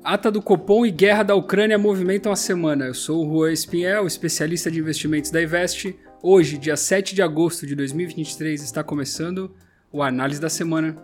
Ata do Copom e guerra da Ucrânia movimentam a semana. Eu sou o Juan Espinhel, especialista de investimentos da Invest. Hoje, dia 7 de agosto de 2023, está começando o Análise da Semana.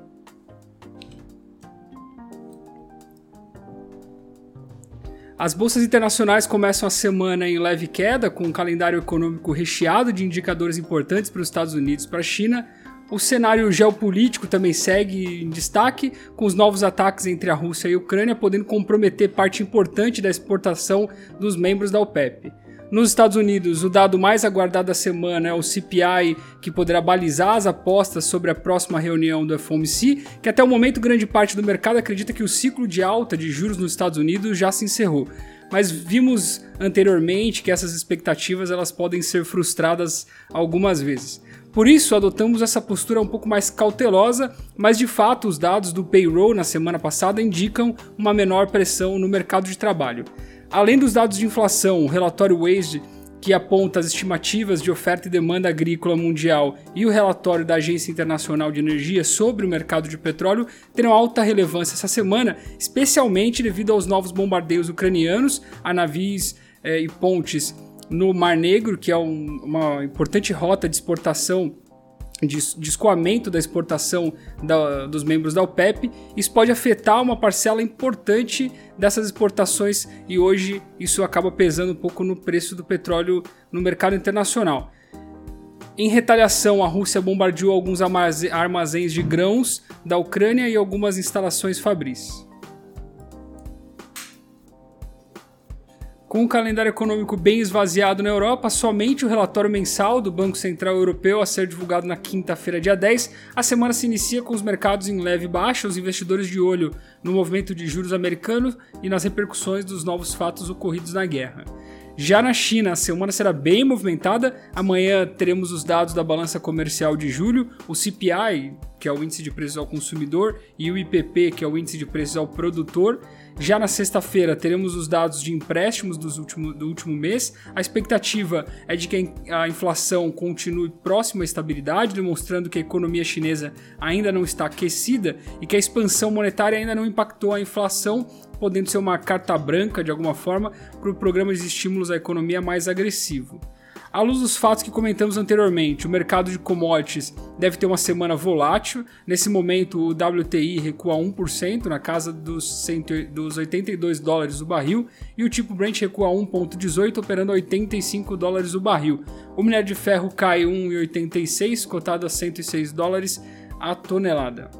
As bolsas internacionais começam a semana em leve queda, com um calendário econômico recheado de indicadores importantes para os Estados Unidos e para a China. O cenário geopolítico também segue em destaque, com os novos ataques entre a Rússia e a Ucrânia podendo comprometer parte importante da exportação dos membros da OPEP. Nos Estados Unidos, o dado mais aguardado da semana é o CPI, que poderá balizar as apostas sobre a próxima reunião do FOMC, que até o momento grande parte do mercado acredita que o ciclo de alta de juros nos Estados Unidos já se encerrou. Mas vimos anteriormente que essas expectativas elas podem ser frustradas algumas vezes. Por isso, adotamos essa postura um pouco mais cautelosa, mas de fato os dados do payroll na semana passada indicam uma menor pressão no mercado de trabalho. Além dos dados de inflação, o relatório WASDE, que aponta as estimativas de oferta e demanda agrícola mundial, e o relatório da Agência Internacional de Energia sobre o mercado de petróleo terão alta relevância essa semana, especialmente devido aos novos bombardeios ucranianos a navios e pontes no Mar Negro, que é uma importante rota de exportação, de escoamento da exportação dos membros da OPEP. Isso pode afetar uma parcela importante dessas exportações e hoje isso acaba pesando um pouco no preço do petróleo no mercado internacional. Em retaliação, a Rússia bombardeou alguns armazéns de grãos da Ucrânia e algumas instalações fabris. Com o calendário econômico bem esvaziado na Europa, somente o relatório mensal do Banco Central Europeu a ser divulgado na quinta-feira, dia 10, a semana se inicia com os mercados em leve baixa, os investidores de olho no movimento de juros americano e nas repercussões dos novos fatos ocorridos na guerra. Já na China, a semana será bem movimentada. Amanhã teremos os dados da balança comercial de julho, o CPI, que é o índice de preços ao consumidor, e o IPP, que é o índice de preços ao produtor. Já na sexta-feira teremos os dados de empréstimos do último mês. A expectativa é de que a inflação continue próxima à estabilidade, demonstrando que a economia chinesa ainda não está aquecida e que a expansão monetária ainda não impactou a inflação, podendo ser uma carta branca, de alguma forma, para o programa de estímulos à economia mais agressivo. À luz dos fatos que comentamos anteriormente, o mercado de commodities deve ter uma semana volátil. Nesse momento, o WTI recua 1% na casa dos 82 dólares o barril e o tipo Brent recua 1,18, operando a 85 dólares o barril. O minério de ferro cai 1,86, cotado a 106 dólares a tonelada.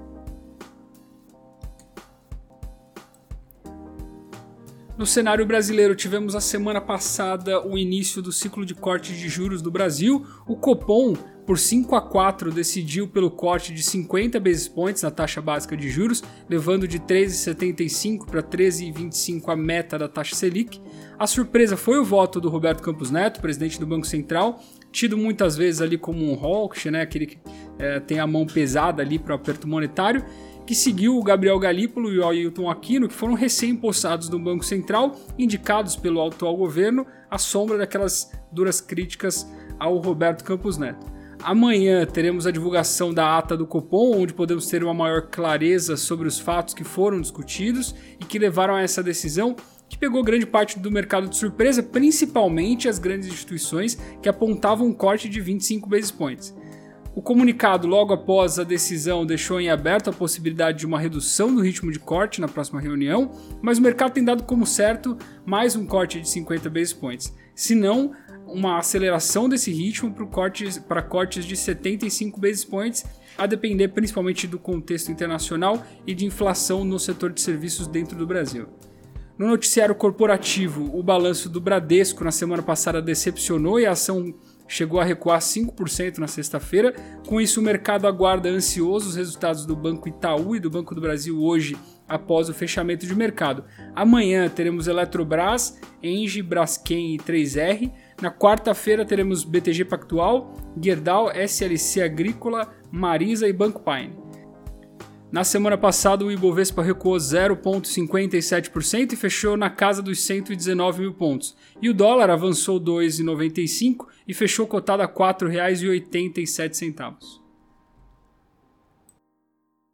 No cenário brasileiro, tivemos a semana passada o início do ciclo de corte de juros do Brasil. O Copom, por 5-4, decidiu pelo corte de 50 basis points na taxa básica de juros, levando de 13,75 para 13,25 a meta da taxa Selic. A surpresa foi o voto do Roberto Campos Neto, presidente do Banco Central, tido muitas vezes ali como um hawkish, né, aquele que tem a mão pesada ali para o aperto monetário, que seguiu o Gabriel Galípolo e o Ailton Aquino, que foram recém-impostados do Banco Central, indicados pelo atual governo, à sombra daquelas duras críticas ao Roberto Campos Neto. Amanhã teremos a divulgação da ata do Copom, onde podemos ter uma maior clareza sobre os fatos que foram discutidos e que levaram a essa decisão, que pegou grande parte do mercado de surpresa, principalmente as grandes instituições que apontavam um corte de 25 basis points. O comunicado logo após a decisão deixou em aberto a possibilidade de uma redução do ritmo de corte na próxima reunião, mas o mercado tem dado como certo mais um corte de 50 basis points, se não uma aceleração desse ritmo para cortes de 75 basis points, a depender principalmente do contexto internacional e de inflação no setor de serviços dentro do Brasil. No noticiário corporativo, o balanço do Bradesco na semana passada decepcionou e a ação chegou a recuar 5% na sexta-feira. Com isso, o mercado aguarda ansioso os resultados do Banco Itaú e do Banco do Brasil hoje, após o fechamento de mercado. Amanhã teremos Eletrobras, Engie, Braskem e 3R. Na quarta-feira teremos BTG Pactual, Gerdau, SLC Agrícola, Marisa e Banco Paine. Na semana passada, o Ibovespa recuou 0,57% e fechou na casa dos 119 mil pontos. E o dólar avançou 2,95 e fechou cotado a R$ 4,87.